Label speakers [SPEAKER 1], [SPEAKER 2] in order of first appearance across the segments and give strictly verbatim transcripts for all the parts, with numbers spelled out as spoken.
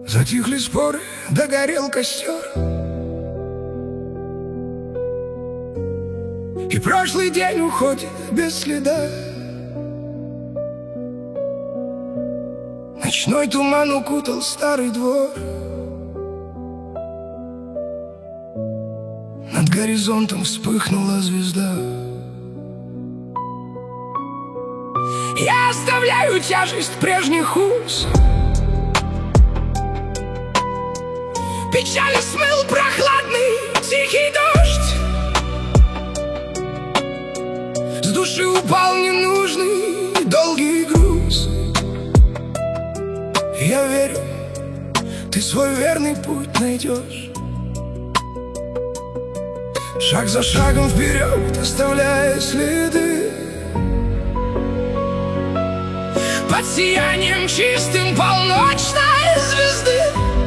[SPEAKER 1] Затихли споры, догорел костер, и прошлый день уходит без следа. Ночной туман укутал старый двор, над горизонтом вспыхнула звезда. Я оставляю тяжесть прежних уз, печали смыл прохладный тихий дождь. С души упал ненужный долгий груз. Я верю, ты свой верный путь найдешь. Шаг за шагом вперед, оставляя следы, под сиянием чистым полночной звезды.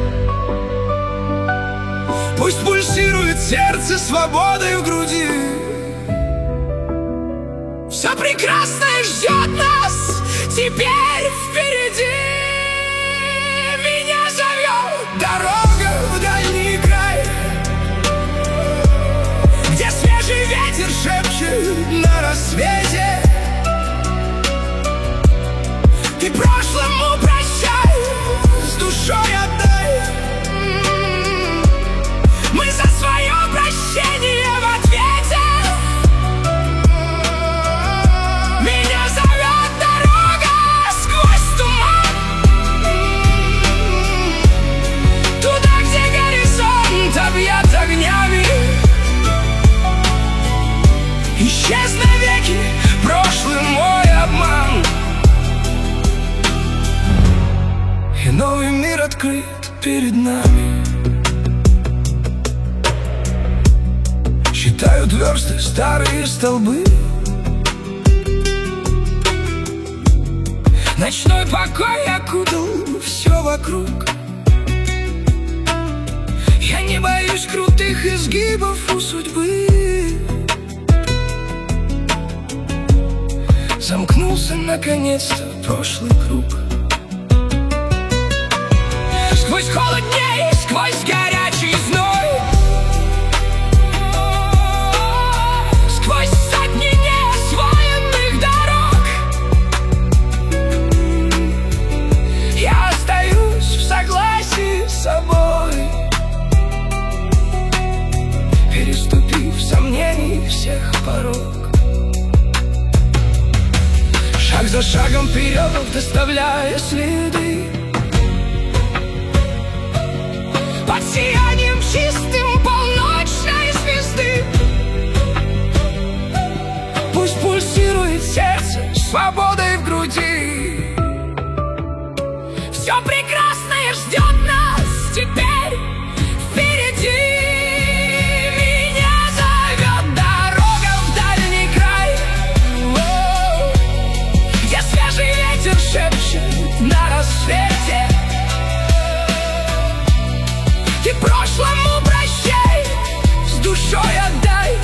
[SPEAKER 1] Пусть пульсирует сердце свободой в груди. Все прекрасное ждет нас теперь впереди. Меня зовет дорога в дальний край, где свежий ветер шепчет на рассвете. Ты прошлому прощай, с душой отдай. Мы за свое прощение в ответе. Меня зовет дорога сквозь туман, туда, где горизонт объят огнями. Исчез навеки прошлый мой обман, и новый мир открыт перед нами. Считают версты старые столбы, ночной покой окутал все вокруг. Я не боюсь крутых изгибов у судьбы. Замкнулся наконец-то прошлый круг. Сквозь холод дней, сквозь горячий зной, сквозь сотни неосвоенных дорог, я остаюсь в согласии с собой, переступив сомнений всех порог. Шаг за шагом вперед, доставляя следы, под сиянием чистым полночной звезды. Пусть пульсирует сердце свободой в груди. Все прекрасное ждет нас теперь впереди. Меня зовет дорога в дальний край, где свежий ветер шепчет на рассвете. Ты прошлому прощай, с душой отдай.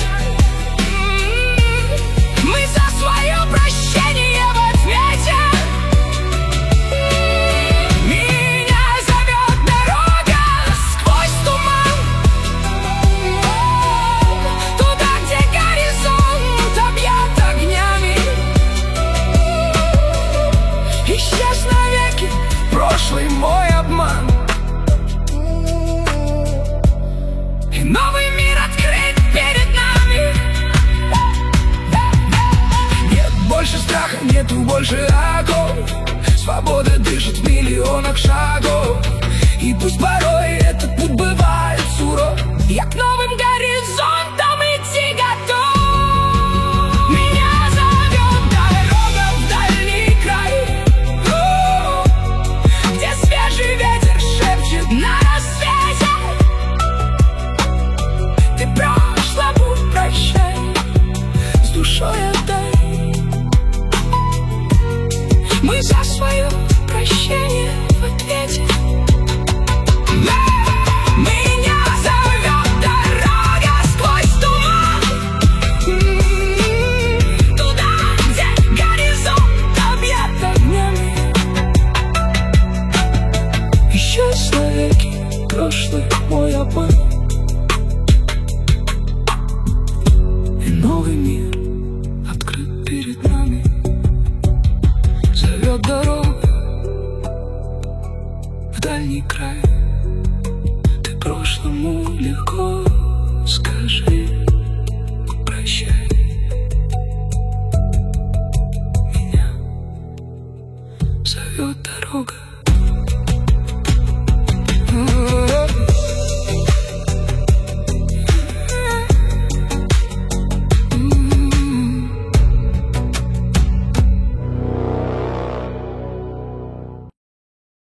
[SPEAKER 1] Мы за свое прощение в ответе. Меня зовет навеки прошлый мой обман. И новый мир открыт перед нами. Зовет дорога в дальний край. Ты прошлому легко скажи.